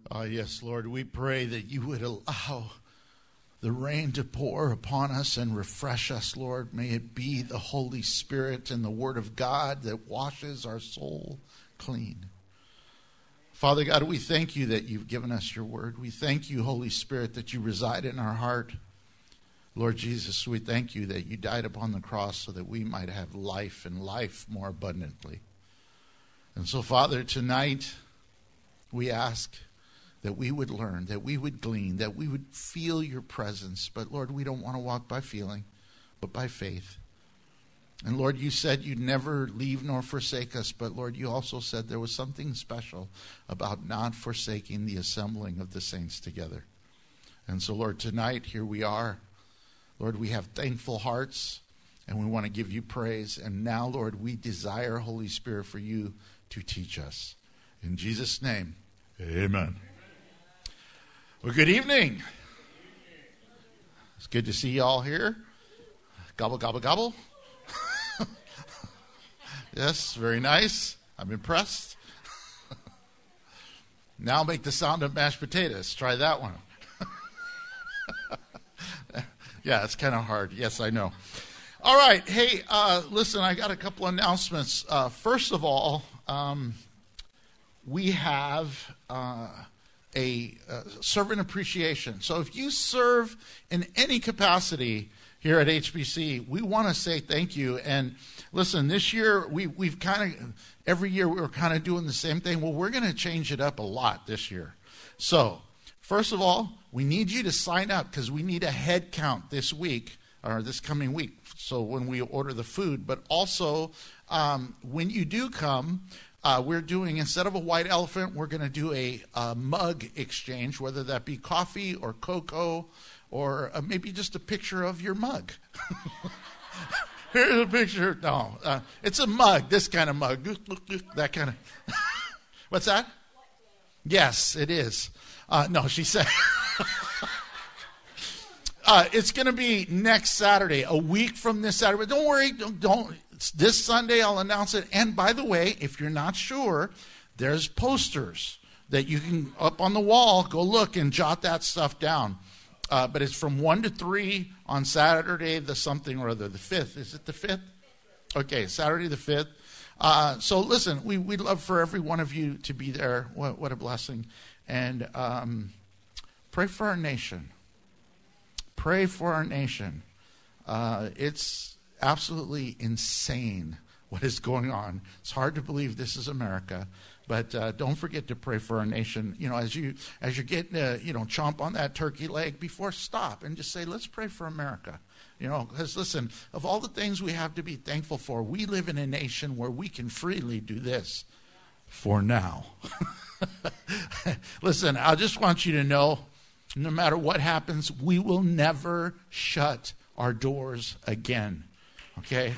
Yes, Lord, we pray that you would allow the rain to pour upon us and refresh us, Lord. May it be the Holy Spirit and the Word of God that washes our soul clean. Father God, we thank you that you've given us your word. We thank you, Holy Spirit, that you reside in our heart. Lord Jesus, we thank you that you died upon the cross so that we might have life and life more abundantly. And so, Father, tonight we ask that we would learn, that we would glean, that we would feel your presence. But Lord, we don't want to walk by feeling, but by faith. And Lord, you said you'd never leave nor forsake us. But Lord, you also said there was something special about not forsaking the assembling of the saints together. And so, Lord, tonight, here we are. Lord, we have thankful hearts, and we want to give you praise. And now, Lord, we desire, Holy Spirit, for you to teach us. In Jesus' name, amen. Well, good evening. It's good to see you all here. Gobble, gobble, gobble. Yes, very nice. I'm impressed. Now make the sound of mashed potatoes. Try that one. Yeah, it's kind of hard. Yes, I know. All right. Hey, listen, I got a couple announcements. First of all, we have a servant appreciation. So if you serve in any capacity here at HBC, we want to say thank you. And listen, this year we've kind of, every year we're kind of doing the same thing. Well, we're going to change it up a lot this year. So first of all, we need you to sign up because we need a head count this week or this coming week. So when we order the food, but also when you do come, we're doing, instead of a white elephant, we're going to do a mug exchange, whether that be coffee or cocoa or maybe just a picture of your mug. Here's a picture. No, it's a mug, this kind of mug. That kind of. What's that? Yes, it is. No, she said. It's going to be next Saturday, a week from this Saturday. But don't worry, don't. This Sunday I'll announce it. And by the way, if you're not sure, there's posters that you can, up on the wall, go look and jot that stuff down. But it's from 1 to 3 on Saturday, the something or other, the 5th. Is it the 5th? Okay, Saturday the 5th. So listen, we'd love for every one of you to be there. What a blessing. And pray for our nation. Pray for our nation. It's absolutely insane what is going on. It's hard to believe this is America, but don't forget to pray for our nation. You know, as you're getting to, chomp on that turkey leg, before stop and just say, let's pray for America. You know, because listen, of all the things we have to be thankful for, we live in a nation where we can freely do this for now. Listen, I just want you to know, no matter what happens, we will never shut our doors again. Okay?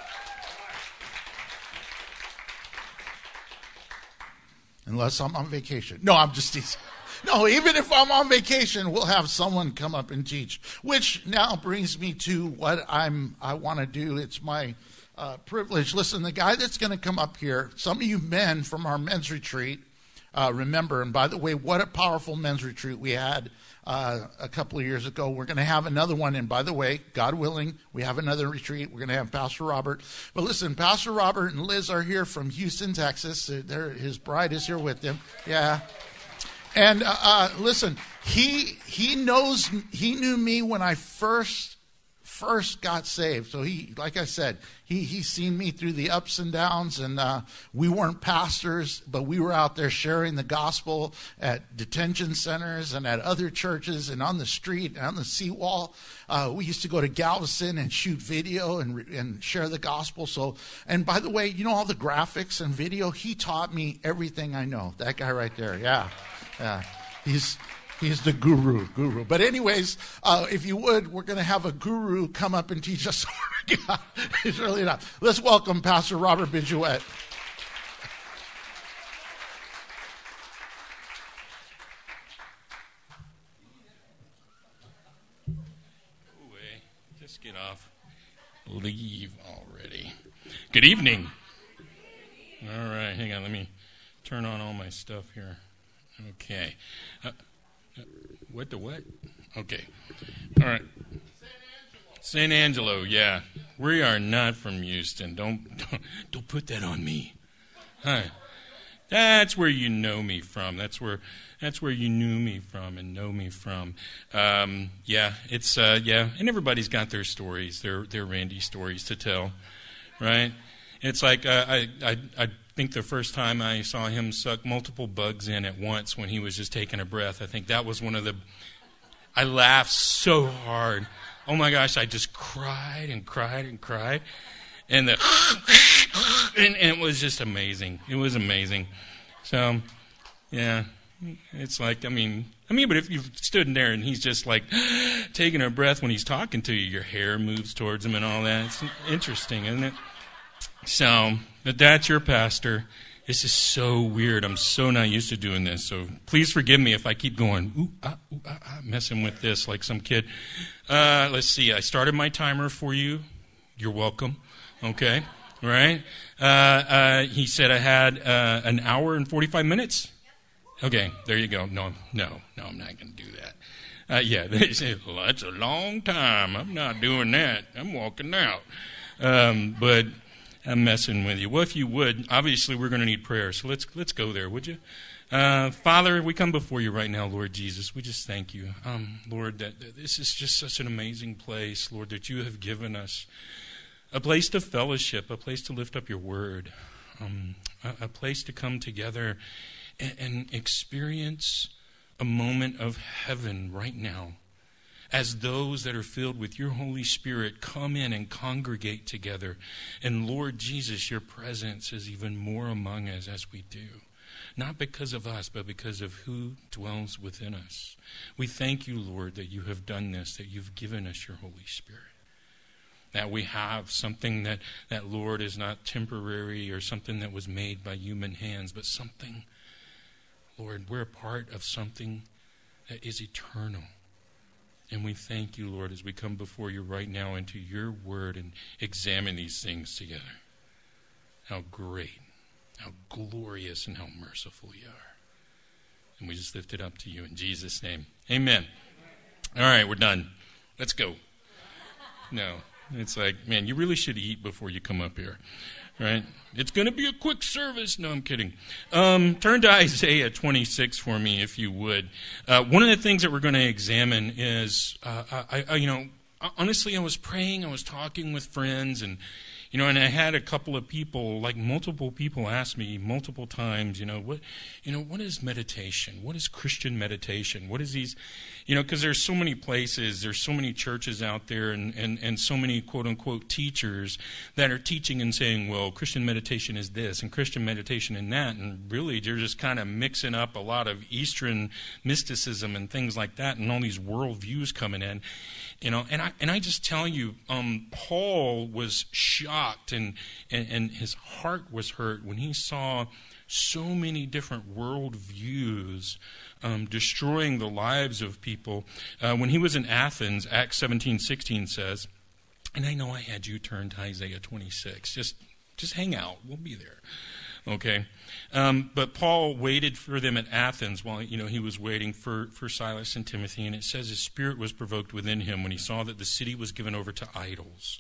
Unless I'm on vacation. No, I'm just teasing. No, even if I'm on vacation, we'll have someone come up and teach. Which now brings me to what I want to do. It's my privilege. Listen, the guy that's going to come up here, some of you men from our men's retreat, remember, and by the way, what a powerful men's retreat we had a couple of years ago. We're going to have another one, and by the way, God willing, we have another retreat. We're going to have Pastor Robert. But listen, Pastor Robert and Liz are here from Houston, Texas. His bride is here with them. Yeah. And listen, he knew me when I first got saved. So he, like I said, he's seen me through the ups and downs, and we weren't pastors, but we were out there sharing the gospel at detention centers and at other churches and on the street and on the seawall. We used to go to Galveston and shoot video and share the gospel. So, and by the way, all the graphics and video, he taught me everything I know. That guy right there. Yeah. He's the guru. But anyways, if you would, we're going to have a guru come up and teach us. He's really not. Let's welcome Pastor Robert Biduet. Just get off. Leave already. Good evening. All right, hang on. Let me turn on all my stuff here. Okay. What the what? Okay. All right. San Angelo, yeah. We are not from Houston. Don't put that on me. Huh. That's where you know me from. That's where you knew me from and know me from. Yeah, it's yeah, and everybody's got their stories, their Randy stories to tell, right? It's like I think the first time I saw him suck multiple bugs in at once when he was just taking a breath, I think that was one of the. I laughed so hard. Oh my gosh, I just cried and cried and cried. And and it was just amazing. It was amazing. So, yeah, it's like, I mean, but if you've stood in there and he's just like taking a breath when he's talking to you, your hair moves towards him and all that. It's interesting, isn't it? So, but that's your pastor. This is so weird. I'm so not used to doing this. So please forgive me if I keep going, messing with this like some kid. Let's see. I started my timer for you. You're welcome. Okay. Right. He said I had an hour and 45 minutes. Okay. There you go. No, I'm not going to do that. Yeah. They said, well, that's a long time. I'm not doing that. I'm walking out. But I'm messing with you. Well, if you would, obviously we're going to need prayer. So let's go there, would you? Father, we come before you right now, Lord Jesus. We just thank you, Lord, that this is just such an amazing place, Lord, that you have given us a place to fellowship, a place to lift up your word, a place to come together and experience a moment of heaven right now. As those that are filled with your Holy Spirit come in and congregate together. And Lord Jesus, your presence is even more among us as we do. Not because of us, but because of who dwells within us. We thank you, Lord, that you have done this, that you've given us your Holy Spirit. That we have something that Lord, is not temporary or something that was made by human hands, but something, Lord, we're a part of something that is eternal. And we thank you, Lord, as we come before you right now into your word and examine these things together. How great, how glorious, and how merciful you are. And we just lift it up to you in Jesus' name. Amen. All right, we're done. Let's go. No, it's like, man, you really should eat before you come up here. Right? It's going to be a quick service. No, I'm kidding. Turn to Isaiah 26 for me, if you would. One of the things that we're going to examine is, honestly, I was praying, I was talking with friends, and I had a couple of people, like multiple people, ask me multiple times, what is meditation? What is Christian meditation? What is these? Because there's so many places, there's so many churches out there, and so many quote unquote teachers that are teaching and saying, well, Christian meditation is this and Christian meditation is that, and really they're just kind of mixing up a lot of Eastern mysticism and things like that, and all these worldviews coming in. And I just tell you, Paul was shocked and his heart was hurt when he saw so many different worldviews destroying the lives of people. When he was in Athens, Acts 17:16 says, and I know I had you turn to Isaiah 26. Just hang out. We'll be there. Okay. But Paul waited for them at Athens while, he was waiting for Silas and Timothy. And it says his spirit was provoked within him when he saw that the city was given over to idols.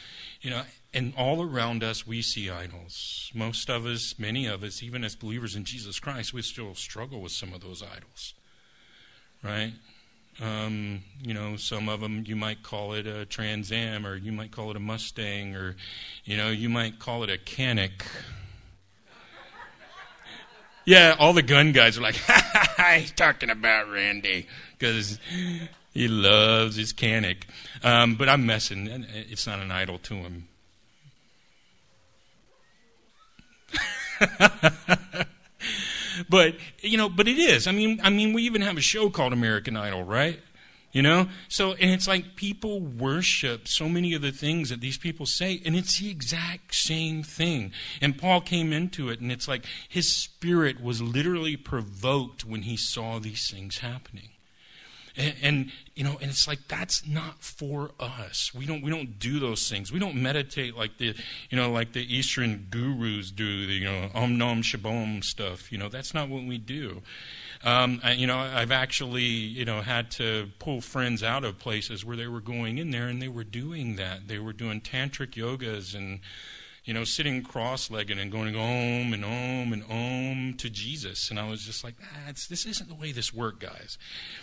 And all around us we see idols. Most of us, many of us, even as believers in Jesus Christ, we still struggle with some of those idols. Right? Some of them you might call it a Trans Am, or you might call it a Mustang, or, you might call it a Canic. Yeah, all the gun guys are like, he's talking about Randy, because he loves his Canic. But I'm messing. It's not an idol to him. But it is. I mean, we even have a show called American Idol, right? So, and it's like people worship so many of the things that these people say, and it's the exact same thing. And Paul came into it, and it's like his spirit was literally provoked when he saw these things happening. And it's like, that's not for us. We don't do those things. We don't meditate like the Eastern gurus do, the Om Nom Shabom stuff. That's not what we do. I've actually, had to pull friends out of places where they were going in there and they were doing that. They were doing tantric yogas and, sitting cross-legged and going om and om and om to Jesus. And I was just like, this isn't the way this works, guys.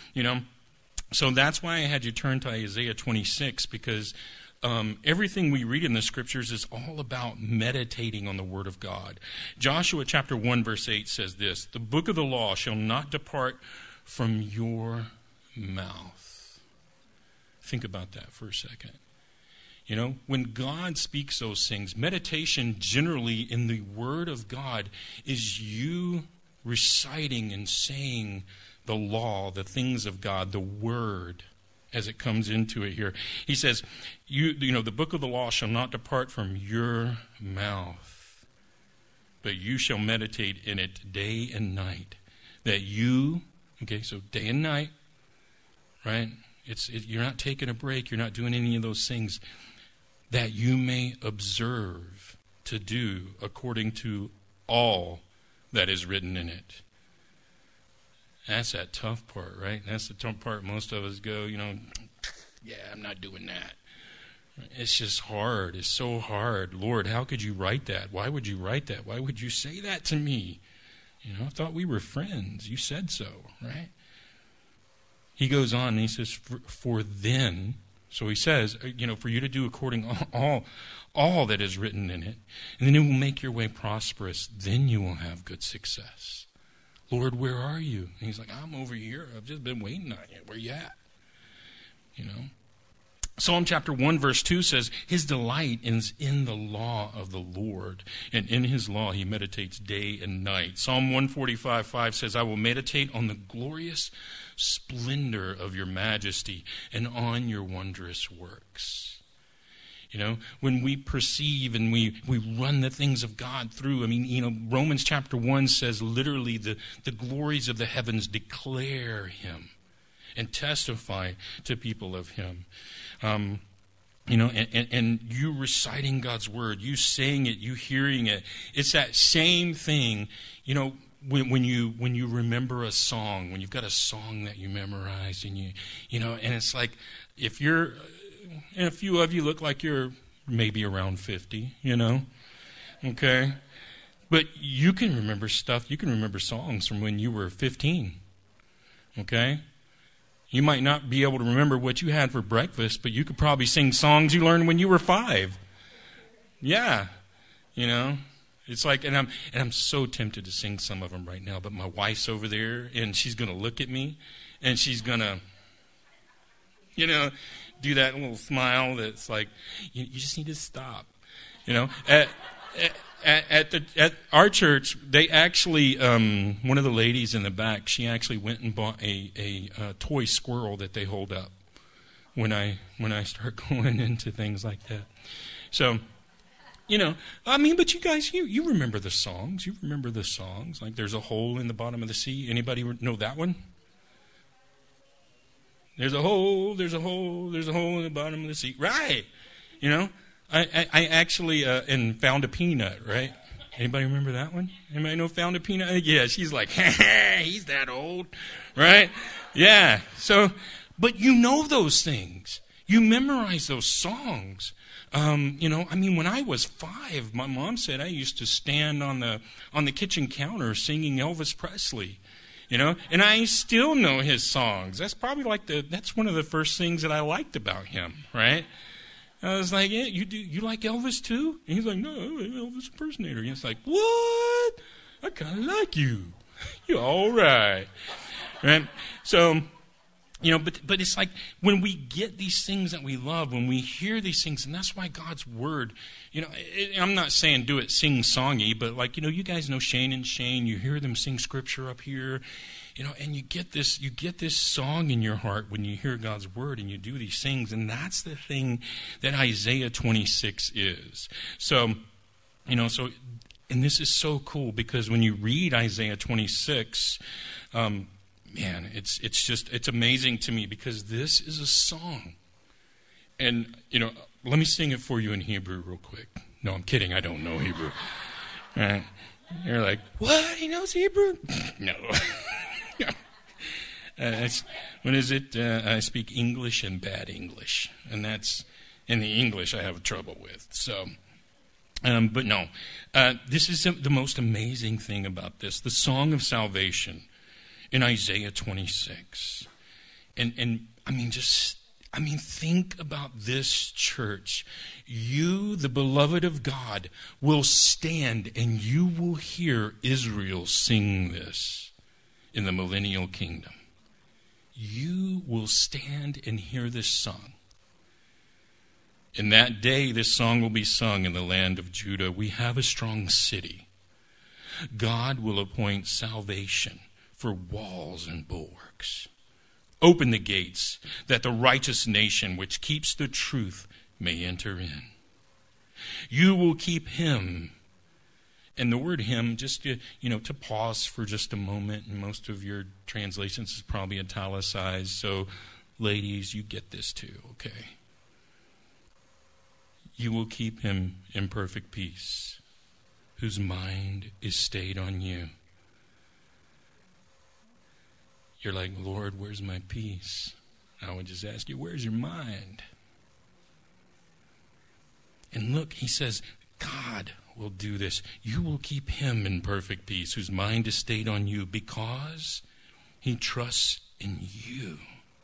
So that's why I had you turn to Isaiah 26, because everything we read in the Scriptures is all about meditating on the Word of God. Joshua chapter 1, verse 8 says this: "The book of the law shall not depart from your mouth." Think about that for a second. When God speaks those things, meditation generally in the Word of God is you reciting and saying the law, the things of God, the Word, as it comes into it here. He says, the book of the law shall not depart from your mouth, but you shall meditate in it day and night. That you, so day and night, right? You're not taking a break. You're not doing any of those things. That you may observe to do according to all that is written in it. That's that tough part, right? That's the tough part. Most of us go, yeah, I'm not doing that. It's just hard. It's so hard. Lord, how could you write that? Why would you write that? Why would you say that to me? I thought we were friends. You said so, right? He goes on and he says, for then... So he says, for you to do according all that is written in it, and then it will make your way prosperous. Then you will have good success. Lord, where are you? And he's like, I'm over here. I've just been waiting on you. Where you at? Psalm chapter 1, verse 2 says, his delight is in the law of the Lord, and in his law he meditates day and night. Psalm 145:5 says, I will meditate on the glorious splendor of your majesty and on your wondrous works. When we perceive and we run the things of God through, Romans chapter 1 says literally the glories of the heavens declare him and testify to people of him. And you reciting God's word, you saying it, you hearing it. It's that same thing, when you remember a song, when you've got a song that you memorized and and it's like, if you're, and a few of you look like you're maybe around 50, okay? But you can remember stuff, you can remember songs from when you were 15, okay? You might not be able to remember what you had for breakfast, but you could probably sing songs you learned when you were 5. Yeah, It's like, and I'm so tempted to sing some of them right now, but my wife's over there, and she's going to look at me, and she's going to, do that little smile that's like, you just need to stop. At our church, they actually, one of the ladies in the back, she actually went and bought a toy squirrel that they hold up when I start going into things like that. So, but you guys, you remember the songs. You remember the songs. Like, there's a hole in the bottom of the sea. Anybody know that one? There's a hole in the bottom of the sea. Right. I actually and Found a Peanut, right? Anybody remember that one? Anybody know Found a Peanut? Yeah, she's like, he's that old, right? Yeah. So, but those things. You memorize those songs. When I was 5, my mom said I used to stand on the kitchen counter singing Elvis Presley. And I still know his songs. That's probably that's one of the first things that I liked about him, right? I was like, yeah, you like Elvis too? And he's like, no, I'm an Elvis impersonator. And it's like, what? I kind of like you. You're all right. Right? So, but it's like when we get these things that we love, when we hear these things, and that's why God's word, I'm not saying do it sing-songy, but you guys know Shane and Shane, you hear them sing scripture up here, and you get this song in your heart when you hear God's word and you do these things, and that's the thing that Isaiah 26 is. So, and this is so cool because when you read Isaiah 26, man, it's amazing to me because this is a song. And, let me sing it for you in Hebrew real quick. No, I'm kidding. I don't know Hebrew. All right. You're like, what? He knows Hebrew? No. What is it? I speak English and bad English. And that's, in the English I have trouble with. So, but no. This is the most amazing thing about this. The Song of Salvation in Isaiah 26. And think about this church. You, the beloved of God, will stand and you will hear Israel sing this in the millennial kingdom. You will stand and hear this song. In that day, this song will be sung in the land of Judah. We have a strong city. God will appoint salvation for walls and bulwarks. Open the gates, that the righteous nation which keeps the truth may enter in. You will keep him. And the word him, just to pause for just a moment, and most of your translations is probably italicized, so ladies, you get this too, okay? You will keep him in perfect peace, whose mind is stayed on you. You're like, Lord, where's my peace? I would just ask you, where's your mind? And look, he says, God will do this. You will keep him in perfect peace, whose mind is stayed on you, because he trusts in you.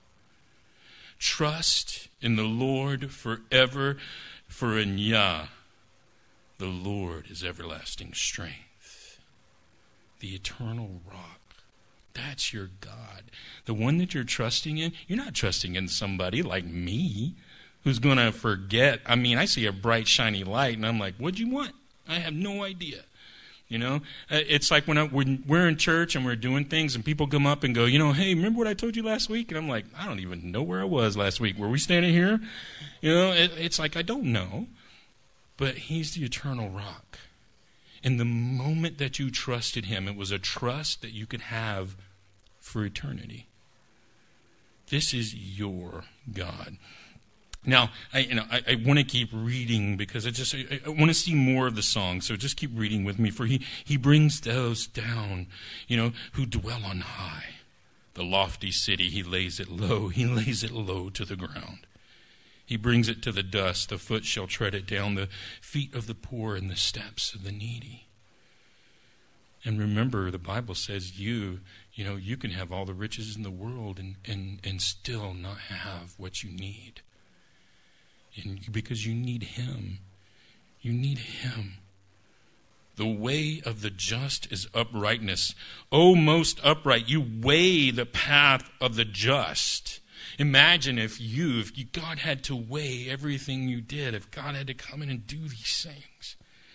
Trust in the Lord forever, for in Yah, the Lord is everlasting strength, the eternal rock. That's your God. The one that you're trusting in, you're not trusting in somebody like me who's going to forget. I see a bright, shiny light, and I'm like, what'd you want? I have no idea. It's like when we're in church and we're doing things and people come up and go, hey, remember what I told you last week? And I'm like, I don't even know where I was last week. Were we standing here? It's like, I don't know. But he's the eternal rock. And the moment that you trusted him, it was a trust that you could have for eternity. This is your God. Now, I want to keep reading because I want to see more of the song. So just keep reading with me. For he brings those down, who dwell on high. The lofty city, he lays it low. He lays it low to the ground. He brings it to the dust. The foot shall tread it down. The feet of the poor and the steps of the needy. And remember, the Bible says you can have all the riches in the world and still not have what you need. And because you need him. You need him. The way of the just is uprightness. O most upright, you weigh the path of the just. Imagine if God had to weigh everything you did, if God had to come in and do these things.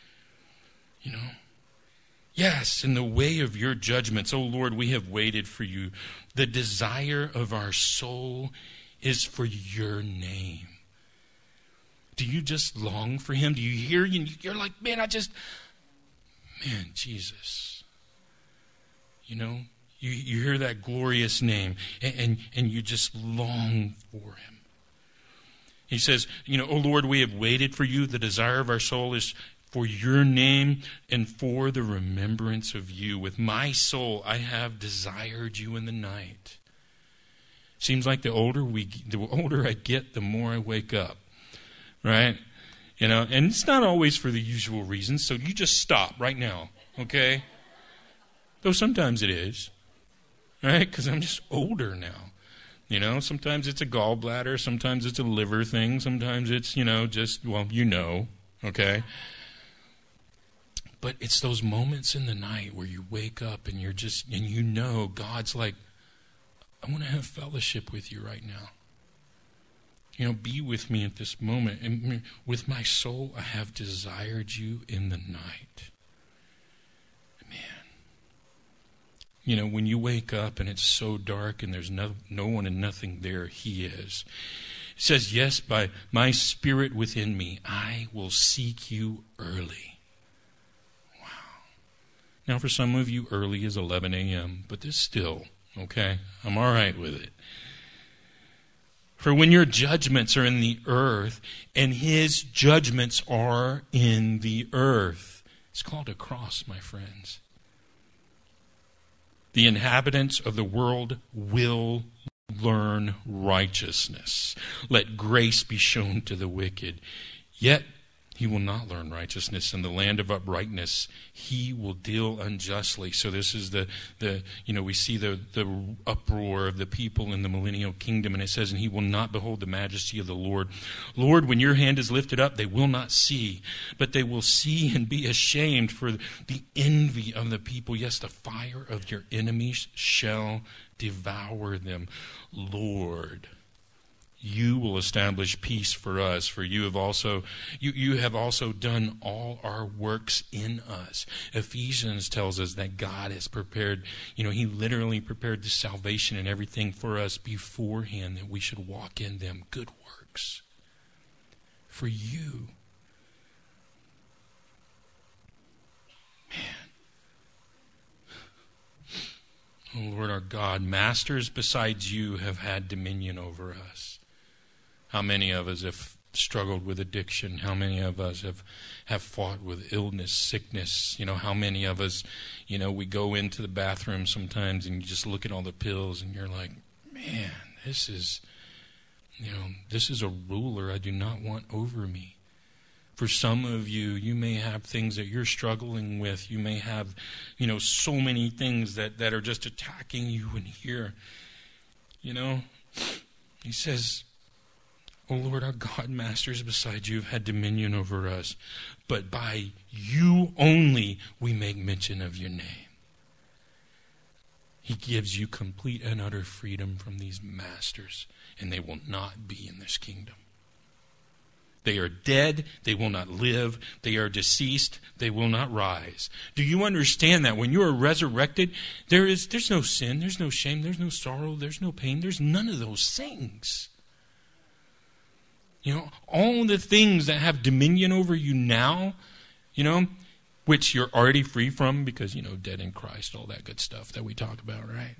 Yes, in the way of your judgments, O Lord, we have waited for you. The desire of our soul is for your name. Do you just long for him? Do you hear? You're like, man, Jesus. You hear that glorious name, and you just long for him. He says, O Lord, we have waited for you. The desire of our soul is for your name and for the remembrance of you. With my soul, I have desired you in the night. Seems like the older I get, the more I wake up. Right? And it's not always for the usual reasons, so you just stop right now, okay? Though sometimes it is, right? Because I'm just older now. Sometimes it's a gallbladder, sometimes it's a liver thing, sometimes it's, okay? But it's those moments in the night where you wake up and God's like, I want to have fellowship with you right now. Be with me at this moment. And with my soul, I have desired you in the night. Man. When you wake up and it's so dark and there's no one and nothing there, he is. It says, yes, by my spirit within me, I will seek you early. Wow. Now, for some of you, early is 11 a.m., but this still, Okay? I'm all right with it. For when your judgments are in the earth, and his judgments are in the earth. It's called a cross, my friends. The inhabitants of the world will learn righteousness. Let grace be shown to the wicked. Yet he will not learn righteousness. In the land of uprightness, he will deal unjustly. So this is we see the uproar of the people in the millennial kingdom. And it says, and he will not behold the majesty of the Lord. Lord, when your hand is lifted up, they will not see. But they will see and be ashamed for the envy of the people. Yes, the fire of your enemies shall devour them. Lord, you will establish peace for us, for you have also done all our works in us. Ephesians tells us that God has prepared, he literally prepared the salvation and everything for us beforehand, that we should walk in them. Good works for you. Man. Oh Lord our God, masters besides you have had dominion over us. How many of us have struggled with addiction? How many of us have fought with illness, sickness? How many of us, we go into the bathroom sometimes and you just look at all the pills and you're like, man, this is a ruler I do not want over me. For some of you, you may have things that you're struggling with. You may have, so many things that are just attacking you in here. He says, O Lord our God, masters beside you have had dominion over us, but by you only we make mention of your name. He gives you complete and utter freedom from these masters, and they will not be in this kingdom. They are dead, they will not live. They are deceased, they will not rise. Do you understand that when you are resurrected, there's no sin, there's no shame, there's no sorrow, there's no pain, there's none of those things. All the things that have dominion over you now, which you're already free from because, dead in Christ, all that good stuff that we talk about, right?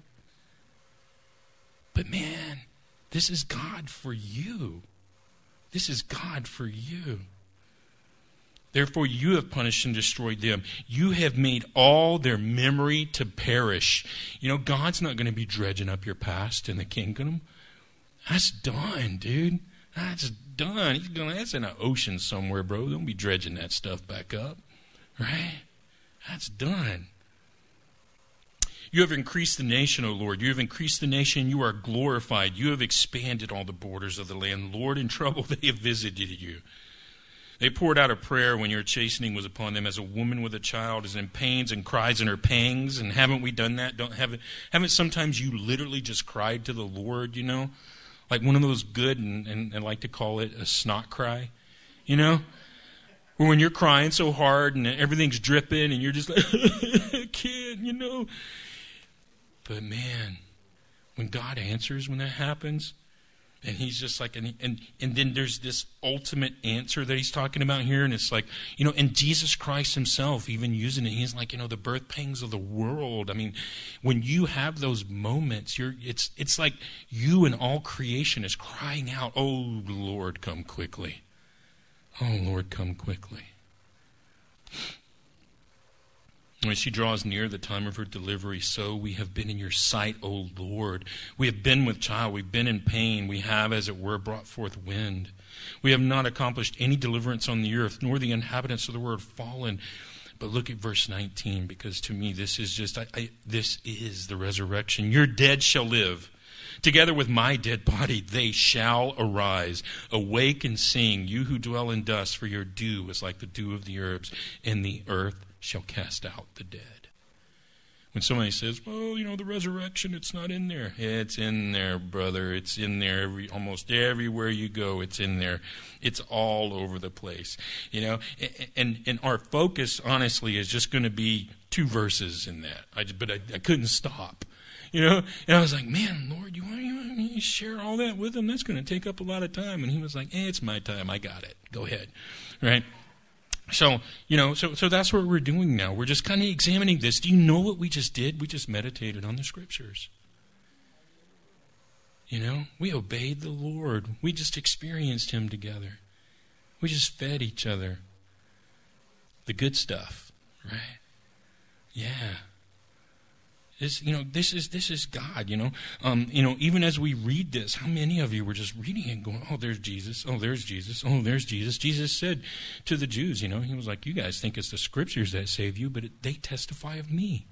But man, this is God for you. This is God for you. Therefore you have punished and destroyed them. You have made all their memory to perish. God's not going to be dredging up your past in the kingdom. That's done, dude. That's done. That's in an ocean somewhere, bro. Don't be dredging that stuff back up. Right? That's done. You have increased the nation, O Lord. You have increased the nation. You are glorified. You have expanded all the borders of the land. Lord, in trouble they have visited you. They poured out a prayer when your chastening was upon them, as a woman with a child is in pains and cries in her pangs. And haven't we done that? Haven't sometimes you literally just cried to the Lord, Like one of those good, and I like to call it a snot cry, Where when you're crying so hard and everything's dripping and you're just like, I can't, But man, when God answers, when that happens, and he's just like, and then there's this ultimate answer that he's talking about here, and it's like, and Jesus Christ himself even using it, he's like, the birth pangs of the world. I mean, when you have those moments, it's like you and all creation is crying out, oh Lord, come quickly. Oh Lord, come quickly. When she draws near the time of her delivery, so we have been in your sight, O Lord. We have been with child. We've been in pain. We have, as it were, brought forth wind. We have not accomplished any deliverance on the earth, nor the inhabitants of the world fallen. But look at verse 19, because to me this is just, this is the resurrection. Your dead shall live. Together with my dead body, they shall arise. Awake and sing, you who dwell in dust, for your dew is like the dew of the herbs, and the earth shall cast out the dead. When somebody says, well, the resurrection, it's not in there. It's in there, brother. It's in there almost everywhere you go. It's in there. It's all over the place. And our focus, honestly, is just going to be 2 verses in that. But I couldn't stop. And I was like, man, Lord, you want me to share all that with them? That's going to take up a lot of time. And he was like, it's my time. I got it. Go ahead. Right? So, so that's what we're doing now. We're just kind of examining this. Do you know what we just did? We just meditated on the scriptures. We obeyed the Lord. We just experienced him together. We just fed each other the good stuff, right? Yeah. This is God, even as we read this, how many of you were just reading it going, oh, there's Jesus, oh, there's Jesus, oh, there's Jesus. Jesus said to the Jews, he was like, you guys think it's the scriptures that save you, but they testify of me.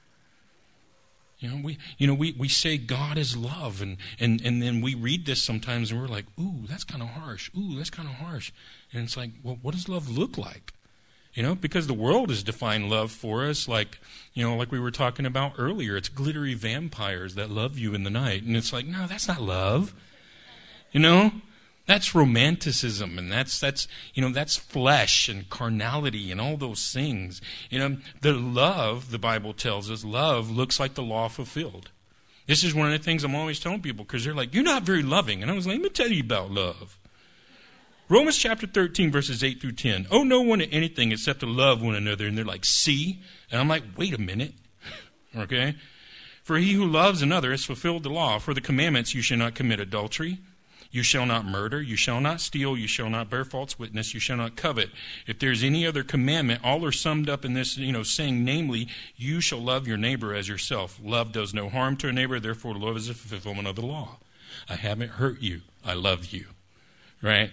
We say God is love, and then we read this sometimes and we're like, ooh, that's kind of harsh. Ooh, that's kind of harsh. And it's like, well, what does love look like? Because the world has defined love for us like we were talking about earlier. It's glittery vampires that love you in the night. And it's like, no, that's not love. That's romanticism, and that's flesh and carnality and all those things. The love, the Bible tells us, love looks like the law fulfilled. This is one of the things I'm always telling people, because they're like, you're not very loving. And I was like, let me tell you about love. Romans chapter 13, verses 8 through 10. Owe no one anything except to love one another. And they're like, see? And I'm like, wait a minute. Okay? For he who loves another has fulfilled the law. For the commandments, you shall not commit adultery. You shall not murder. You shall not steal. You shall not bear false witness. You shall not covet. If there's any other commandment, all are summed up in this, saying, namely, you shall love your neighbor as yourself. Love does no harm to a neighbor. Therefore, love is a fulfillment of the law. I haven't hurt you. I love you. Right?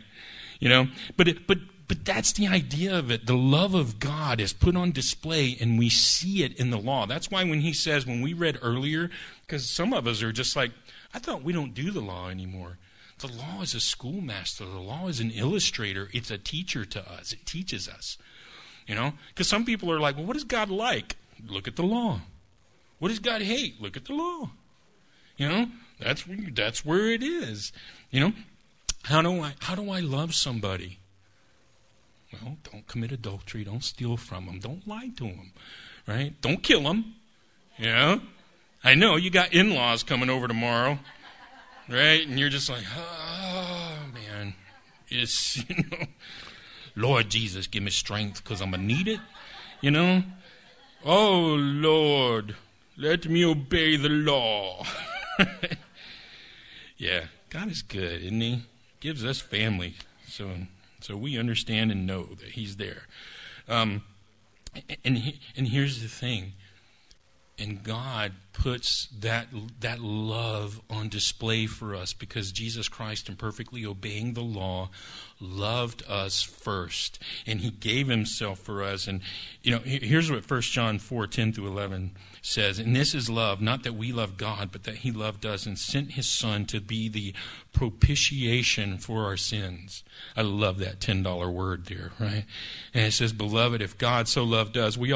But that's the idea of it. The love of God is put on display, and we see it in the law. That's why when he says, when we read earlier, because some of us are just like, I thought we don't do the law anymore. The law is a schoolmaster. The law is an illustrator. It's a teacher to us. It teaches us. Because some people are like, well, what is God like? Look at the law. What does God hate? Look at the law. That's where it is. How do I love somebody? Well, don't commit adultery. Don't steal from them. Don't lie to them. Right? Don't kill them. I know you got in-laws coming over tomorrow. Right? And you're just like, oh, man. It's, Lord Jesus, give me strength because I'm going to need it. Oh, Lord, let me obey the law. Yeah, God is good, isn't he? Gives us family, so we understand and know that he's there. And here's the thing. And God puts that love on display for us because Jesus Christ, in perfectly obeying the law, loved us first. And he gave himself for us. And, here's what 1 John 4:10 through 11 says. And this is love, not that we love God, but that he loved us and sent his Son to be the propitiation for our sins. I love that $10 word there, right? And it says, beloved, if God so loved us, we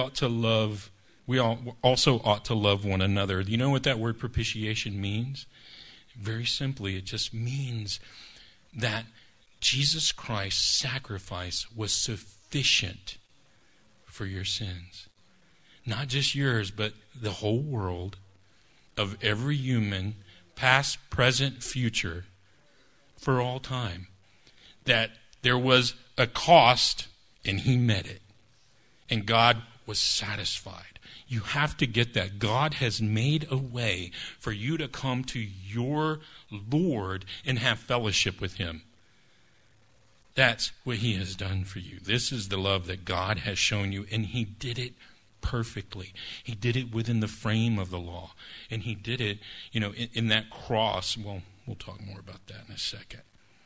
also ought to love one another. Do you know what that word propitiation means? Very simply, it just means that Jesus Christ's sacrifice was sufficient for your sins. Not just yours, but the whole world of every human, past, present, future, for all time. That there was a cost, and he met it. And God was satisfied. You have to get that. God has made a way for you to come to your Lord and have fellowship with him. That's what he has done for you. This is the love that God has shown you, and he did it perfectly. He did it within the frame of the law, and he did it, in that cross. Well, we'll talk more about that in a second.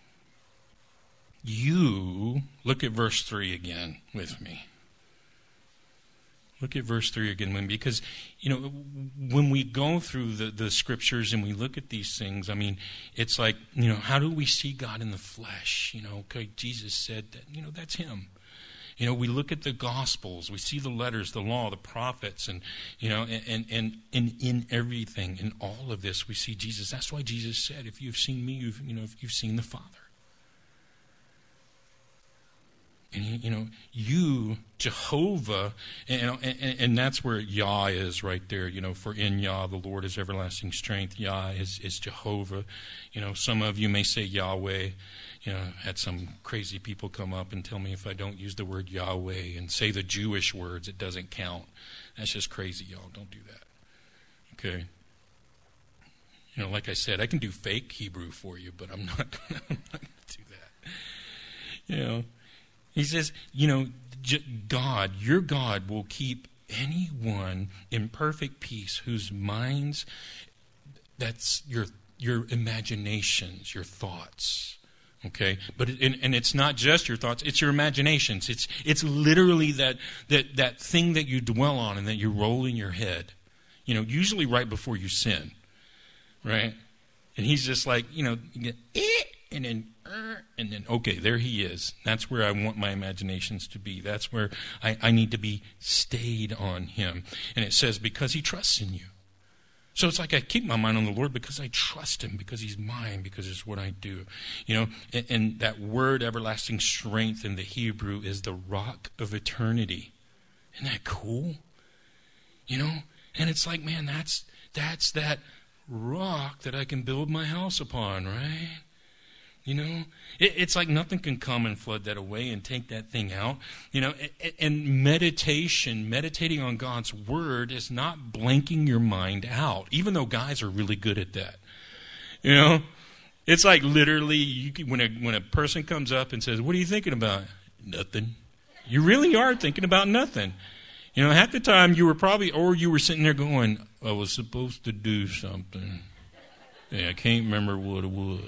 You, look at verse 3 again with me. Look at verse 3 again, because, when we go through the scriptures and we look at these things, it's like, how do we see God in the flesh? Okay, Jesus said that, that's him. We look at the Gospels, we see the letters, the law, the prophets, and in everything, in all of this, we see Jesus. That's why Jesus said, if you've seen me, you've seen the Father. And, you, Jehovah, and that's where Yah is right there, for in Yah, the Lord is everlasting strength. Yah is Jehovah. Some of you may say Yahweh. Had some crazy people come up and tell me if I don't use the word Yahweh and say the Jewish words, it doesn't count. That's just crazy, y'all. Don't do that. Okay? You know, like I said, I can do fake Hebrew for you, but I'm not going to do that. You know, he says, you know, God, your God will keep anyone in perfect peace whose minds, that's your imaginations, your thoughts. Okay, but and it's not just your thoughts; it's your imaginations. It's literally that thing that you dwell on and that you roll in your head. You know, usually right before you sin, right? And he's just like, you know, you get and then okay, there he is. That's where I want my imaginations to be. That's where I need to be stayed on him. And it says because he trusts in you. So it's like I keep my mind on the Lord because I trust him, because he's mine, because it's what I do. You know, and that word everlasting strength in the Hebrew is the rock of eternity. Isn't that cool? You know, and it's like, man, that's that rock that I can build my house upon, right? You know, it's like nothing can come and flood that away and take that thing out. You know, and meditating on God's word is not blanking your mind out, even though guys are really good at that. You know, it's like literally when a person comes up and says, "What are you thinking about?" Nothing. You really are thinking about nothing. You know, half the time you were sitting there going, "I was supposed to do something. Yeah, I can't remember what it was."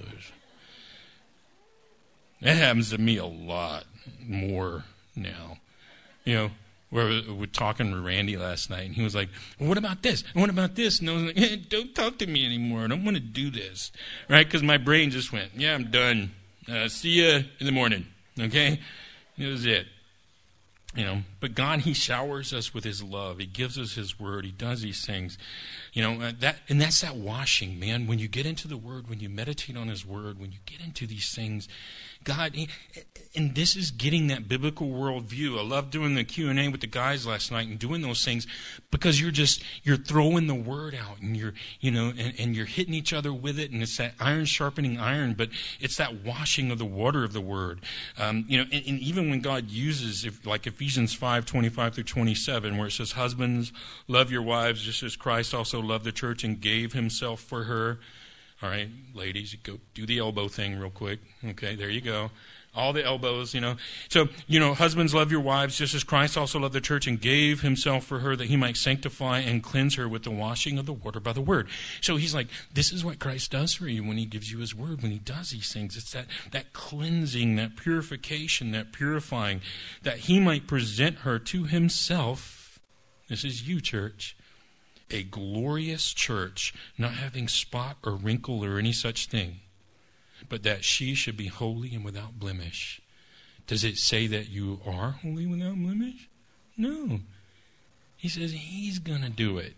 That happens to me a lot more now. You know, we're talking with Randy last night, and he was like, well, what about this? And what about this? And I was like, hey, don't talk to me anymore. I don't want to do this. Right? Because my brain just went, yeah, I'm done. See you in the morning. Okay? It was it. You know, but God, he showers us with his love. He gives us his word. He does these things. You know, that's that washing, man. When you get into the word, when you meditate on his word, when you get into these things, God, and this is getting that biblical worldview. I love doing the Q&A with the guys last night and doing those things because you're throwing the word out and you're hitting each other with it, and it's that iron sharpening iron, but it's that washing of the water of the word. You know, and even when God uses, like Ephesians 5:25-27, where it says, husbands, love your wives just as Christ also loved the church and gave himself for her. All right, ladies, go do the elbow thing real quick. Okay, there you go. All the elbows, you know. So, you know, husbands, love your wives just as Christ also loved the church and gave himself for her that he might sanctify and cleanse her with the washing of the water by the word. So he's like, this is what Christ does for you when he gives you his word, when he does these things. It's that cleansing, that purification, that purifying, that he might present her to himself. This is you, church. A glorious church, not having spot or wrinkle or any such thing, but that she should be holy and without blemish. Does it say that you are holy without blemish? No. He says he's going to do it.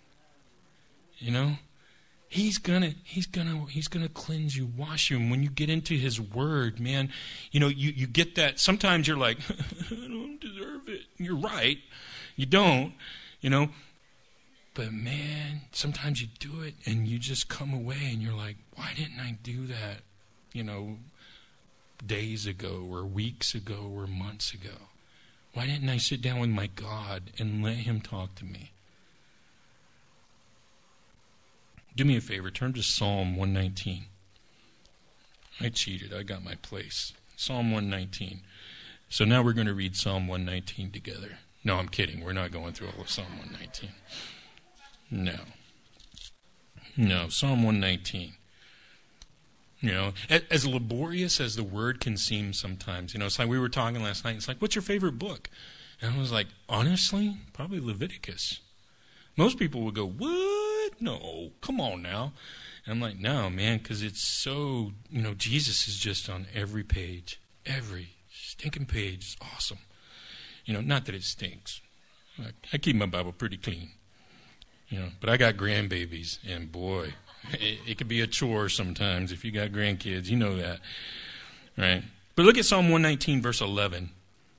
You know? He's gonna cleanse you, wash you. And when you get into his word, man, you know, you get that. Sometimes you're like, I don't deserve it. You're right. You don't, you know. But man, sometimes you do it and you just come away and you're like, why didn't I do that, you know, days ago or weeks ago or months ago? Why didn't I sit down with my God and let him talk to me? Do me a favor, turn to Psalm 119. I cheated, I got my place. Psalm 119. So now we're going to read Psalm 119 together. No, I'm kidding. We're not going through all of Psalm 119. No, Psalm 119. You know, as laborious as the word can seem sometimes, you know, it's like we were talking last night. It's like, what's your favorite book? And I was like, honestly, probably Leviticus. Most people would go, what? No, come on now. And I'm like, no, man, because it's so, you know, Jesus is just on every page. Every stinking page is awesome. You know, not that it stinks. I keep my Bible pretty clean. You know, but I got grandbabies, and boy, it could be a chore sometimes if you got grandkids. You know that, right? But look at Psalm 119, verse 11.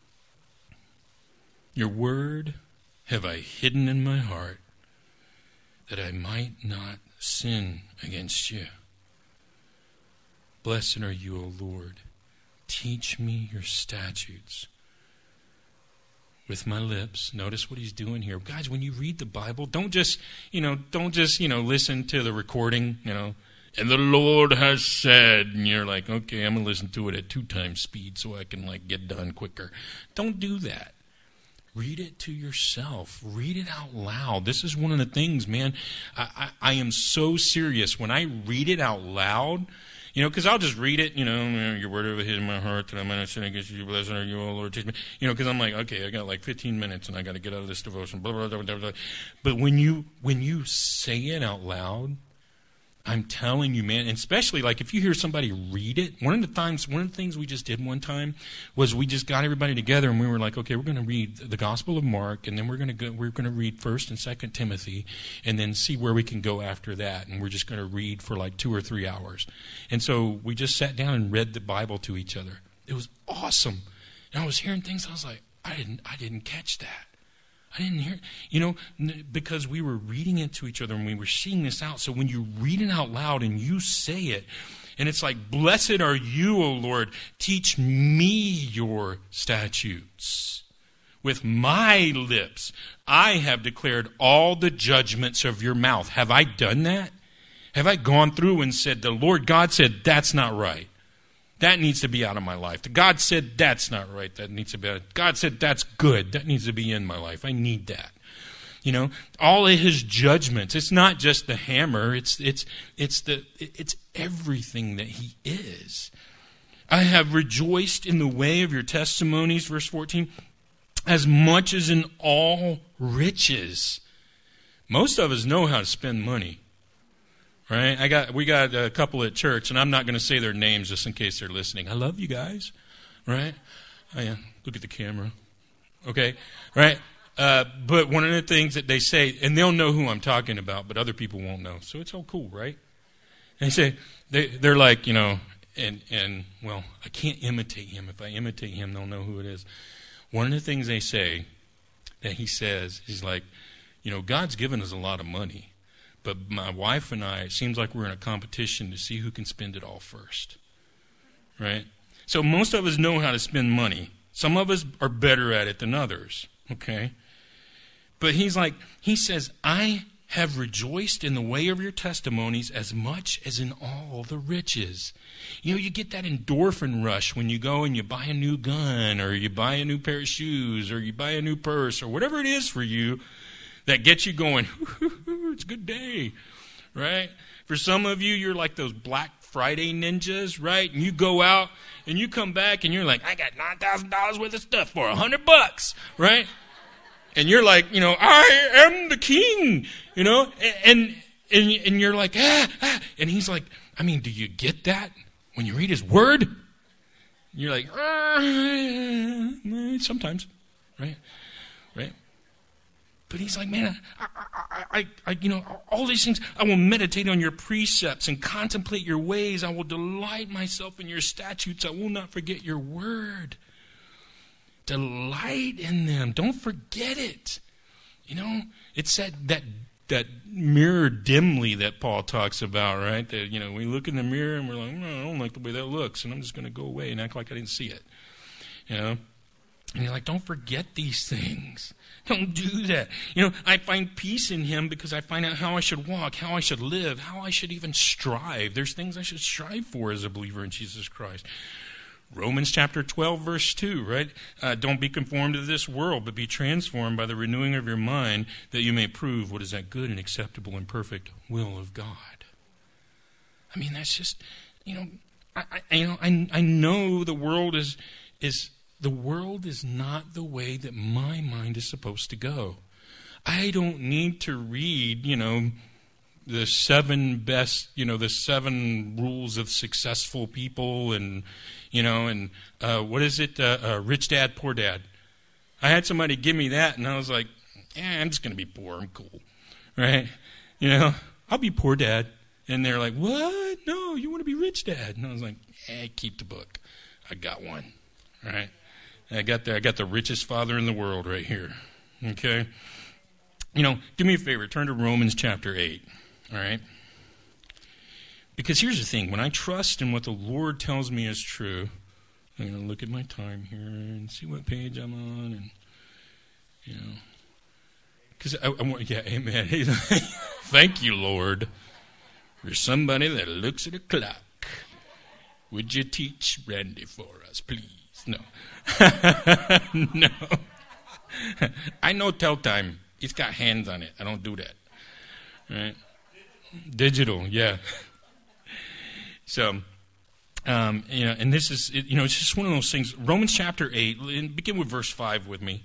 Your word have I hidden in my heart, that I might not sin against you. Blessed are you, O Lord. Teach me your statutes. with my lips. Notice what he's doing here. Guys, when you read the Bible, don't just listen to the recording, and the Lord has said, and you're like, okay, I'm going to listen to it at 2 times speed so I can get done quicker. Don't do that. Read it to yourself. Read it out loud. This is one of the things, man. I am so serious. When I read it out loud, because I'll just read it, your word of it in my heart, that I'm going to sin against you, blessed are you, O Lord, teach me. Because I'm like, okay, I got 15 minutes and I got to get out of this devotion, blah, blah, blah, blah, blah. But when you say it out loud, I'm telling you, man, and especially if you hear somebody read it, one of the things we just did one time was we just got everybody together and we were like, okay, we're going to read the Gospel of Mark, and then we're going to read 1st and 2nd Timothy, and then see where we can go after that, and we're just going to read for 2 or 3 hours. And so we just sat down and read the Bible to each other. It was awesome. And I was hearing things, I was like, I didn't catch that. I didn't hear, because we were reading it to each other and we were seeing this out. So when you read it out loud and you say it, and it's like, blessed are you, O Lord, teach me your statutes. With my lips, I have declared all the judgments of your mouth. Have I done that? Have I gone through and said, the Lord God said, that's not right. That needs to be out of my life. God said that's not right. That needs to be out. God said that's good. That needs to be in my life. I need that. All of his judgments. It's not just the hammer. It's everything that he is. I have rejoiced in the way of your testimonies, verse 14, as much as in all riches. Most of us know how to spend money. Right? We got a couple at church, and I'm not going to say their names just in case they're listening. I love you guys, right? Look at the camera, okay? Right? But one of the things that they say, and they'll know who I'm talking about, but other people won't know. So it's all cool, right? And they say they're like, and well, I can't imitate him. If I imitate him, they'll know who it is. One of the things they say that he says is like, God's given us a lot of money. But my wife and I, it seems like we're in a competition to see who can spend it all first. Right? So most of us know how to spend money. Some of us are better at it than others. Okay? But he says, I have rejoiced in the way of your testimonies as much as in all the riches. You get that endorphin rush when you go and you buy a new gun, or you buy a new pair of shoes, or you buy a new purse, or whatever it is for you that gets you going, it's a good day, right? For some of you, you're like those Black Friday ninjas, right? And you go out and you come back and you're like, I got $9,000 worth of stuff for $100, right? And you're like, I am the king, and you're like, and he's like, do you get that when you read his word? And you're like, sometimes, right? Right? But he's like, man, I all these things, I will meditate on your precepts and contemplate your ways. I will delight myself in your statutes. I will not forget your word. Delight in them. Don't forget it. It's that mirror dimly that Paul talks about, right? That, we look in the mirror and we're like, no, I don't like the way that looks, and I'm just going to go away and act like I didn't see it. And you're like, don't forget these things. Don't do that. I find peace in him because I find out how I should walk, how I should live, how I should even strive. There's things I should strive for as a believer in Jesus Christ. Romans chapter 12, verse 2, right? Don't be conformed to this world, but be transformed by the renewing of your mind, that you may prove what is that good and acceptable and perfect will of God. That's just, I know the world is the world is not the way that my mind is supposed to go. I don't need to read, the 7 best, the 7 rules of successful people, and, what is it? Rich Dad, Poor Dad. I had somebody give me that, and I was like, I'm just going to be poor. I'm cool. Right? I'll be poor dad. And they're like, what? No, you want to be rich dad. And I was like, keep the book. I got one. Right? I got the richest father in the world right here. Okay? Do me a favor. Turn to Romans chapter 8. All right? Because here's the thing. When I trust in what the Lord tells me is true, I'm going to look at my time here and see what page I'm on. And You know, because I want, yeah, amen. Thank you, Lord. There's somebody that looks at a clock. Would you teach Randy for us, please? No. No. I know tell time. It's got hands on it. I don't do that. Right? Digital, yeah. So, and this is, it's just one of those things. Romans chapter 8, and begin with verse 5 with me.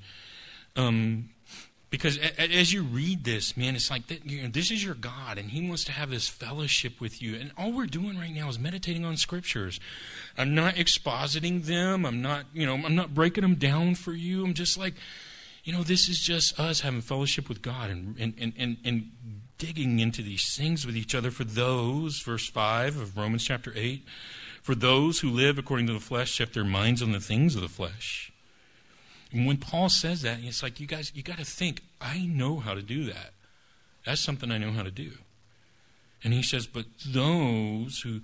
Because as you read this, man, it's like, this is your God, and He wants to have this fellowship with you. And all we're doing right now is meditating on Scriptures. I'm not expositing them. I'm not breaking them down for you. I'm just like, this is just us having fellowship with God and digging into these things with each other for those, verse 5 of Romans chapter 8, for those who live according to the flesh set their minds on the things of the flesh. And when Paul says that, it's like, you guys, you got to think, I know how to do that. That's something I know how to do. And he says, but those who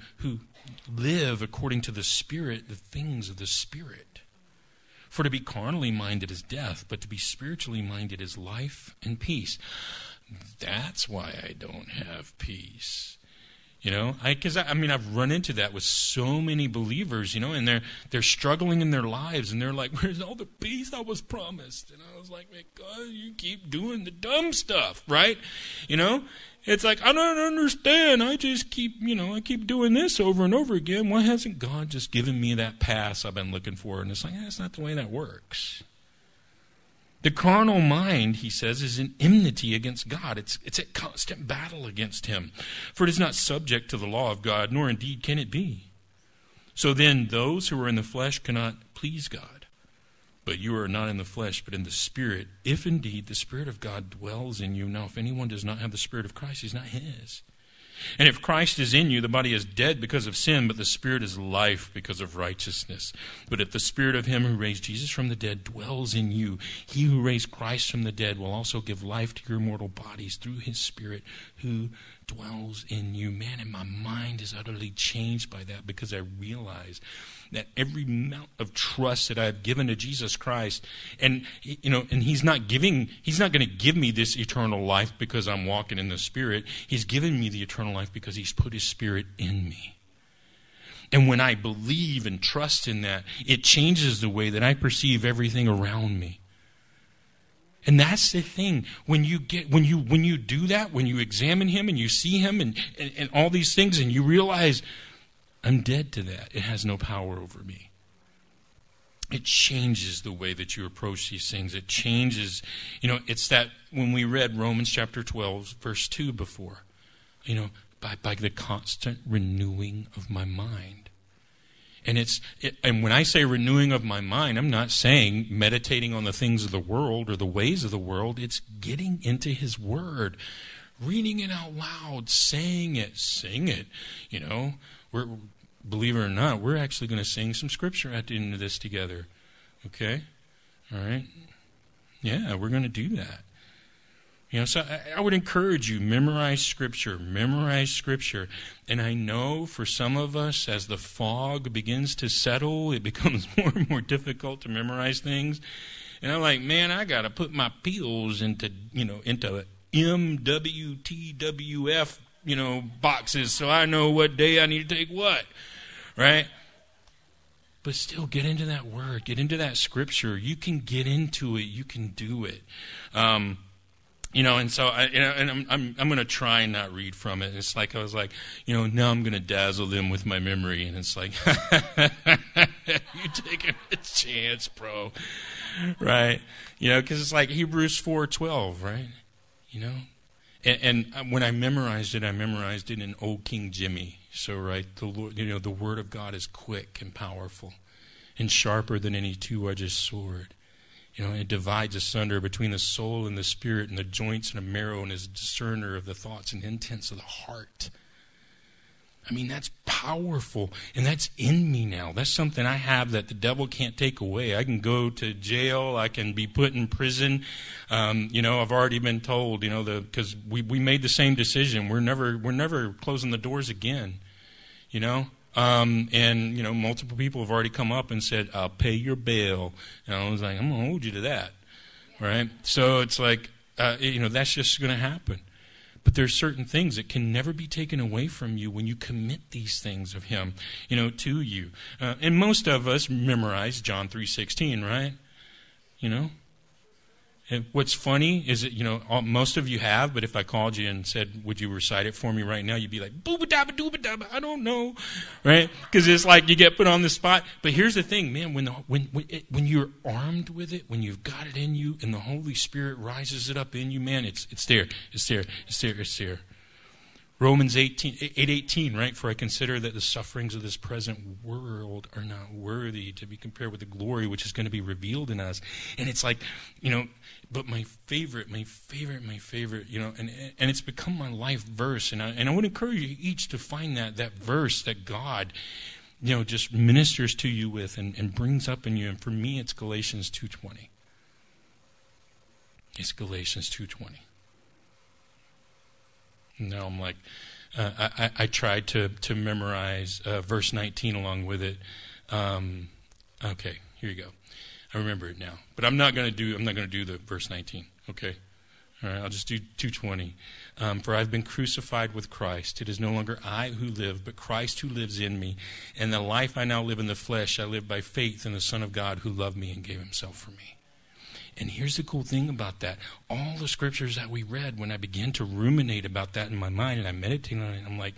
live according to the Spirit, the things of the Spirit. For to be carnally minded is death, but to be spiritually minded is life and peace. That's why I don't have peace. Because I've run into that with so many believers, and they're struggling in their lives, and they're like, where's all the peace that was promised? And I was like, God, you keep doing the dumb stuff, right? It's like, I don't understand. I just keep doing this over and over again. Why hasn't God just given me that pass I've been looking for? And it's like, that's not the way that works. The carnal mind, he says, is an enmity against God. It's a constant battle against Him. For it is not subject to the law of God, nor indeed can it be. So then those who are in the flesh cannot please God. But you are not in the flesh, but in the Spirit, if indeed the Spirit of God dwells in you. Now, if anyone does not have the Spirit of Christ, he's not His. And if Christ is in you, the body is dead because of sin, but the Spirit is life because of righteousness. But if the Spirit of Him who raised Jesus from the dead dwells in you, He who raised Christ from the dead will also give life to your mortal bodies through His Spirit who dwells in you. Man, and my mind is utterly changed by that, because I realize that every amount of trust that I've given to Jesus Christ, and He's not going to give me this eternal life because I'm walking in the Spirit. He's given me the eternal life because He's put His Spirit in me. And when I believe and trust in that, it changes the way that I perceive everything around me. And that's the thing. When you do that, when you examine Him and you see Him and all these things, and you realize, I'm dead to that. It has no power over me. It changes the way that you approach these things. It changes, it's that when we read Romans chapter 12, verse 2 before, by the constant renewing of my mind. And when I say renewing of my mind, I'm not saying meditating on the things of the world or the ways of the world. It's getting into His Word, reading it out loud, saying it, sing it, believe it or not, we're actually going to sing some Scripture at the end of this together. Okay? All right? Yeah, we're going to do that. So I would encourage you, memorize Scripture. And I know for some of us, as the fog begins to settle, it becomes more and more difficult to memorize things. And I'm like, man, I got to put my pills into MWTWF, boxes, so I know what day I need to take what, right? But still, get into that Word, get into that Scripture. You can get into it. You can do it. And so I'm going to try and not read from it. It's like I was like, now I'm going to dazzle them with my memory, and it's like, you taking a chance, bro, right? Because it's like Hebrews 4:12, right? And when I memorized it in Old King Jimmy. So, right, the Lord, the Word of God is quick and powerful, and sharper than any two-edged sword. It divides asunder between the soul and the spirit, and the joints and the marrow, and is a discerner of the thoughts and intents of the heart. I mean, that's powerful, and that's in me now. That's something I have that the devil can't take away. I can go to jail. I can be put in prison. I've already been told, because we made the same decision. We're never closing the doors again, And multiple people have already come up and said, I'll pay your bail. And I was like, I'm going to hold you to that. right? So it's like, that's just going to happen. But there's certain things that can never be taken away from you when you commit these things of Him, to you. And most of us memorize John 3:16, right? And what's funny is that, most of you have, but if I called you and said, would you recite it for me right now? You'd be like, booba-dabba, dooba-dabba, I don't know, right? Because it's like you get put on the spot. But here's the thing, man, when you're armed with it, when you've got it in you, and the Holy Spirit rises it up in you, man, it's there, it's there, it's there, it's there. Romans 8:18, right? For I consider that the sufferings of this present world are not worthy to be compared with the glory which is going to be revealed in us. And it's like, but my favorite, and it's become my life verse. And I would encourage you each to find that verse that God, just ministers to you with and brings up in you. And for me, it's Galatians 2:20. It's Galatians 2:20. No, I'm like, I tried to memorize verse 19 along with it. Okay, here you go. I remember it now, but I'm not going to do the verse 19. Okay, all right. I'll just do 2:20. For I've been crucified with Christ. It is no longer I who live, but Christ who lives in me. And the life I now live in the flesh, I live by faith in the Son of God who loved me and gave Himself for me. And here's the cool thing about that. All the scriptures that we read, when I began to ruminate about that in my mind and I meditate on it, I'm like,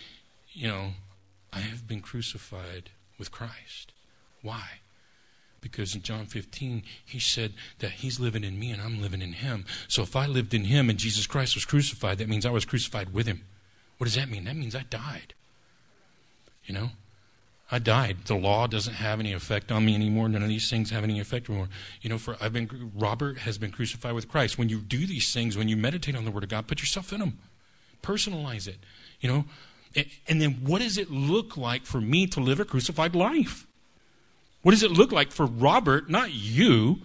I have been crucified with Christ. Why? Because in John 15, He said that He's living in me and I'm living in Him. So if I lived in Him and Jesus Christ was crucified, that means I was crucified with Him. What does that mean? That means I died. I died. The law doesn't have any effect on me anymore. None of these things have any effect anymore. Robert has been crucified with Christ. When you do these things, when you meditate on the Word of God, put yourself in them. Personalize it. And then what does it look like for me to live a crucified life? What does it look like for Robert, not you?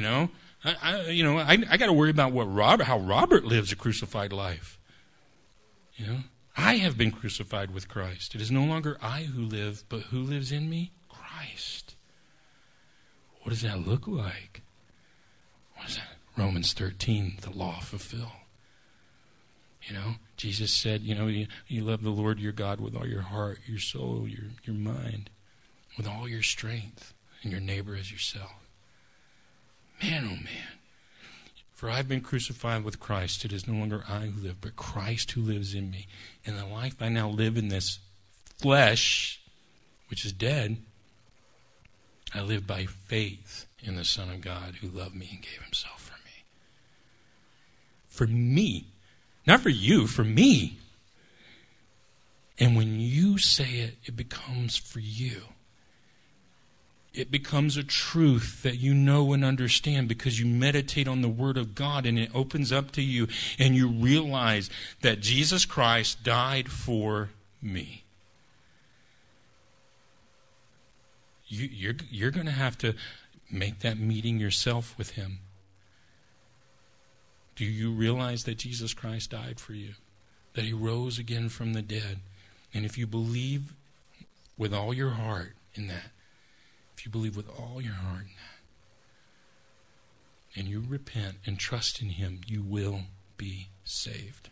I got to worry about how Robert lives a crucified life. I have been crucified with Christ. It is no longer I who live, but who lives in me? Christ. What does that look like? What is that? Romans 13, the law fulfilled. Jesus said, you love the Lord your God with all your heart, your soul, your mind, with all your strength, and your neighbor as yourself. Man, oh man. For I've been crucified with Christ. It is no longer I who live, but Christ who lives in me. And the life I now live in this flesh, which is dead, I live by faith in the Son of God who loved me and gave Himself for me. For me. Not for you, for me. And when you say it, it becomes for you. It becomes a truth that you know and understand because you meditate on the Word of God and it opens up to you and you realize that Jesus Christ died for me. You're going to have to make that meeting yourself with Him. Do you realize that Jesus Christ died for you? That He rose again from the dead? And if you believe with all your heart in that, if you believe with all your heart in that, and you repent and trust in Him, you will be saved.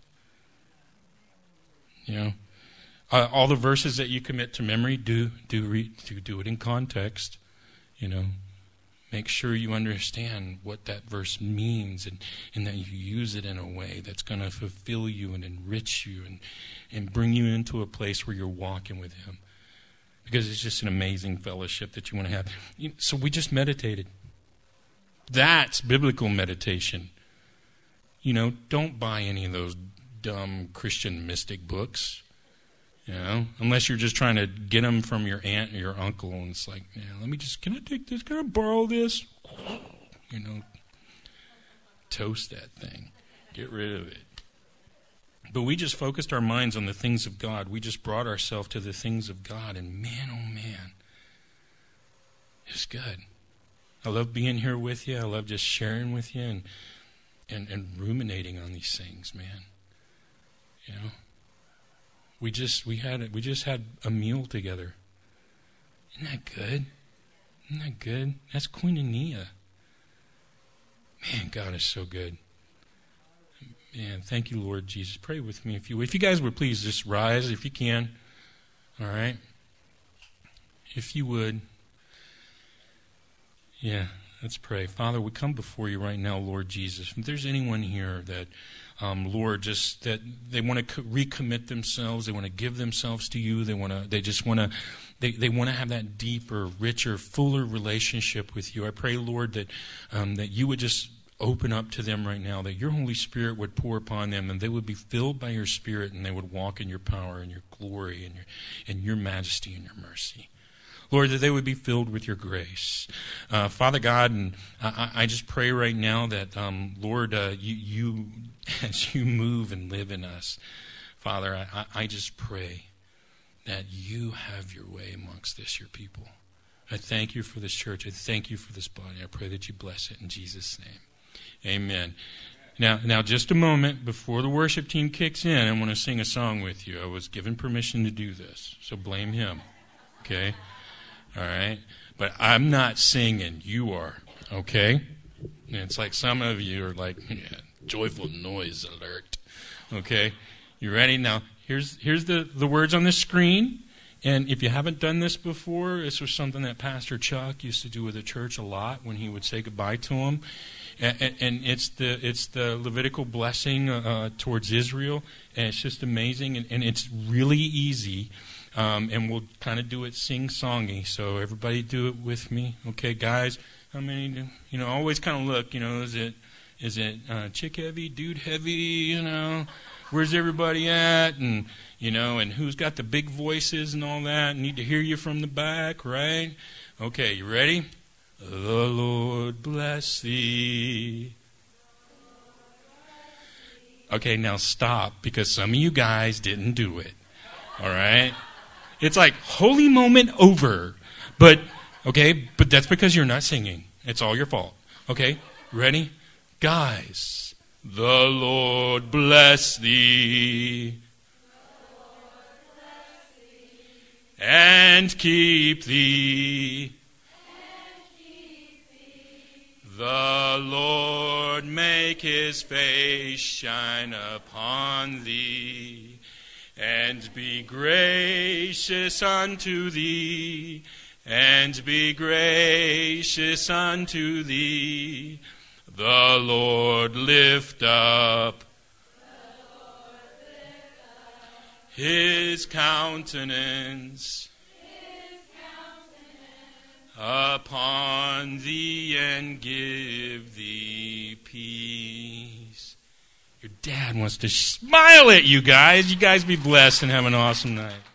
All the verses that you commit to memory, do it in context. Make sure you understand what that verse means and that you use it in a way that's going to fulfill you and enrich you and bring you into a place where you're walking with Him. Because it's just an amazing fellowship that you want to have. So we just meditated. That's biblical meditation. Don't buy any of those dumb Christian mystic books. Unless you're just trying to get them from your aunt or your uncle. And it's like, can I take this? Can I borrow this? Toast that thing. Get rid of it. But we just focused our minds on the things of God. We just brought ourselves to the things of God. And man, oh man, it's good. I love being here with you. I love just sharing with you and ruminating on these things, man. We just had a meal together. Isn't that good? Isn't that good? That's koinonia. Man, God is so good. Man, thank you, Lord Jesus. Pray with me if you would. If you guys would please just rise if you can. All right? If you would. Yeah, let's pray. Father, we come before you right now, Lord Jesus. If there's anyone here that, Lord, just that they want to recommit themselves, they want to give themselves to you, they want to have that deeper, richer, fuller relationship with you. I pray, Lord, that that you would just open up to them right now, that your Holy Spirit would pour upon them, and they would be filled by your Spirit, and they would walk in your power and your glory and your majesty and your mercy. Lord, that they would be filled with your grace. Father God, and I just pray right now that, Lord, you as you move and live in us, Father, I just pray that you have your way amongst this, your people. I thank you for this church. I thank you for this body. I pray that you bless it in Jesus' name. Amen. Now, just a moment before the worship team kicks in, I want to sing a song with you. I was given permission to do this, so blame him. Okay? All right? But I'm not singing. You are. Okay? And it's like some of you are like, yeah, joyful noise alert. Okay? You ready? Now, here's the words on the screen. And if you haven't done this before, this was something that Pastor Chuck used to do with the church a lot when he would say goodbye to them. And it's the Levitical blessing towards Israel, and it's just amazing, and it's really easy. And we'll kind of do it sing-songy, so everybody do it with me, okay, guys? How many do, always kind of look, is it chick heavy, dude heavy, where's everybody at, and and who's got the big voices and all that? Need to hear you from the back, right? Okay, you ready? The Lord bless thee. Okay, now stop, because some of you guys didn't do it. All right? It's like, holy moment over. But that's because you're not singing. It's all your fault. Okay? Ready? Guys, the Lord bless thee. And keep thee. The Lord make his face shine upon thee, and be gracious unto thee, and be gracious unto thee. The Lord lift up his countenance upon thee, and give thee peace. Your dad wants to smile at you guys. You guys be blessed and have an awesome night.